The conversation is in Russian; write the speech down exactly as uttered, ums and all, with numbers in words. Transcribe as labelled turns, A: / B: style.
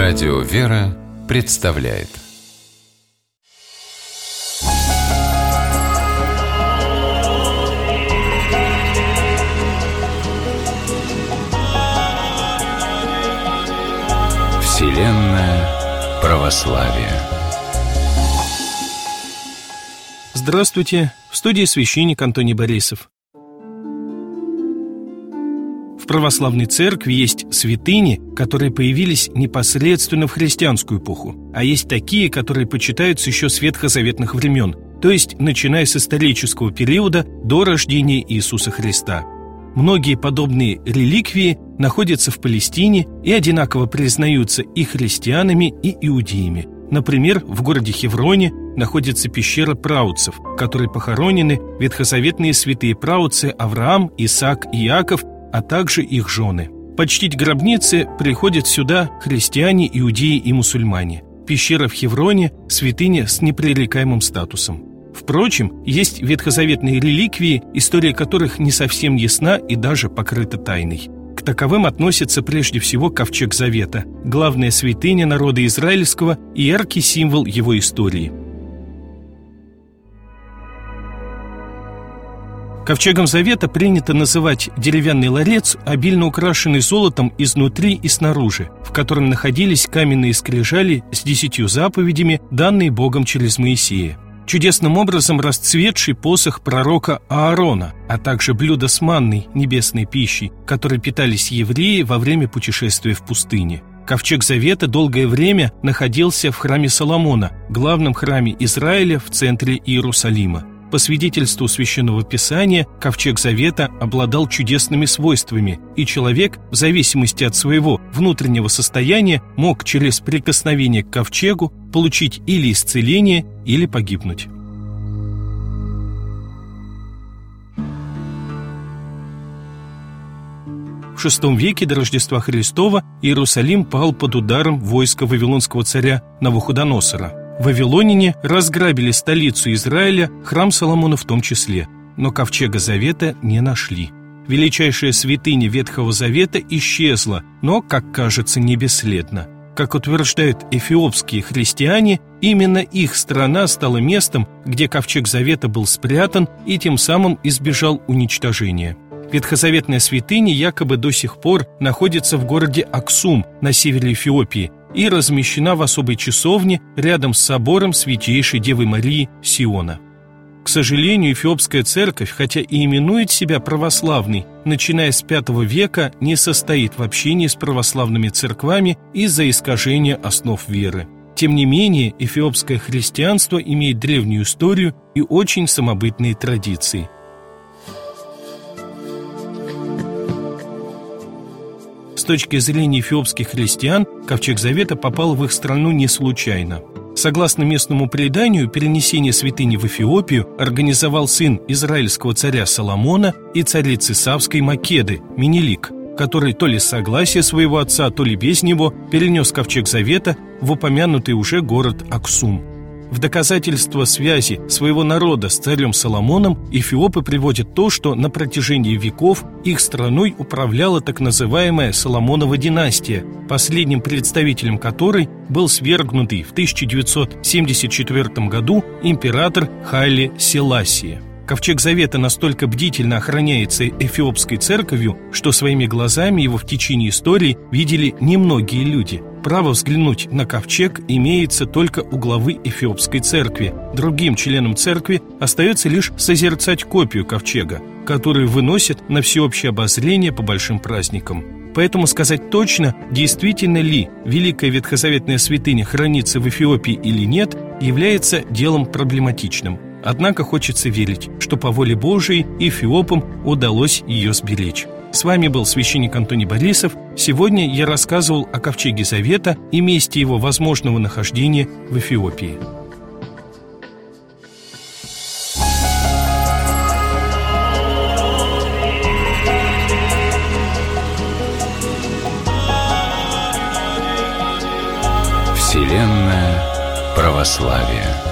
A: Радио «Вера» представляет Вселенная православия.
B: Здравствуйте! В студии священник Антоний Борисов. В православной церкви есть святыни, которые появились непосредственно в христианскую эпоху, а есть такие, которые почитаются еще с ветхозаветных времен, то есть начиная с исторического периода до рождения Иисуса Христа. Многие подобные реликвии находятся в Палестине и одинаково признаются и христианами, и иудеями. Например, в городе Хевроне находится пещера праотцев, в которой похоронены ветхозаветные святые праотцы Авраам, Исаак и Иаков, а также их жены. Почтить гробницы приходят сюда христиане, иудеи и мусульмане. Пещера в Хевроне – святыня с непререкаемым статусом. Впрочем, есть ветхозаветные реликвии, история которых не совсем ясна и даже покрыта тайной. К таковым относится прежде всего Ковчег Завета, главная святыня народа израильского и яркий символ его истории. Ковчегом Завета принято называть деревянный ларец, обильно украшенный золотом изнутри и снаружи, в котором находились каменные скрижали с десятью заповедями, данные Богом через Моисея. Чудесным образом расцветший посох пророка Аарона, а также блюдо с манной, небесной пищей, которой питались евреи во время путешествия в пустыне. Ковчег Завета долгое время находился в храме Соломона, главном храме Израиля в центре Иерусалима. По свидетельству Священного Писания, Ковчег Завета обладал чудесными свойствами, и человек, в зависимости от своего внутреннего состояния, мог через прикосновение к ковчегу получить или исцеление, или погибнуть. В шестом веке до Рождества Христова Иерусалим пал под ударом войска вавилонского царя Навуходоносора. Вавилоняне разграбили столицу Израиля, храм Соломона в том числе, но Ковчега Завета не нашли. Величайшая святыня Ветхого Завета исчезла, но, как кажется, не бесследно. Как утверждают эфиопские христиане, именно их страна стала местом, где Ковчег Завета был спрятан и тем самым избежал уничтожения. Ветхозаветная святыня якобы до сих пор находится в городе Аксум на севере Эфиопии и размещена в особой часовне рядом с собором Святейшей Девы Марии Сиона. К сожалению, эфиопская церковь, хотя и именует себя православной, начиная с пятого века не состоит в общении с православными церквами из-за искажения основ веры. Тем не менее, эфиопское христианство имеет древнюю историю и очень самобытные традиции. С точки зрения эфиопских христиан, Ковчег Завета попал в их страну не случайно. Согласно местному преданию, перенесение святыни в Эфиопию организовал сын израильского царя Соломона и царицы Савской Македы, Менелик, который то ли с согласия своего отца, то ли без него перенес Ковчег Завета в упомянутый уже город Аксум. В доказательство связи своего народа с царем Соломоном эфиопы приводят то, что на протяжении веков их страной управляла так называемая Соломонова династия, последним представителем которой был свергнутый в тысяча девятьсот семьдесят четвёртом году император Хайле Селасия. Ковчег Завета настолько бдительно охраняется эфиопской церковью, что своими глазами его в течение истории видели немногие люди. Право взглянуть на ковчег имеется только у главы эфиопской церкви. Другим членам церкви остается лишь созерцать копию ковчега, которую выносят на всеобщее обозрение по большим праздникам. Поэтому сказать точно, действительно ли великая ветхозаветная святыня хранится в Эфиопии или нет, является делом проблематичным. Однако хочется верить, что по воле Божией эфиопам удалось ее сберечь. С вами был священник Антоний Борисов. Сегодня я рассказывал о Ковчеге Завета и месте его возможного нахождения в Эфиопии.
A: Вселенная православия.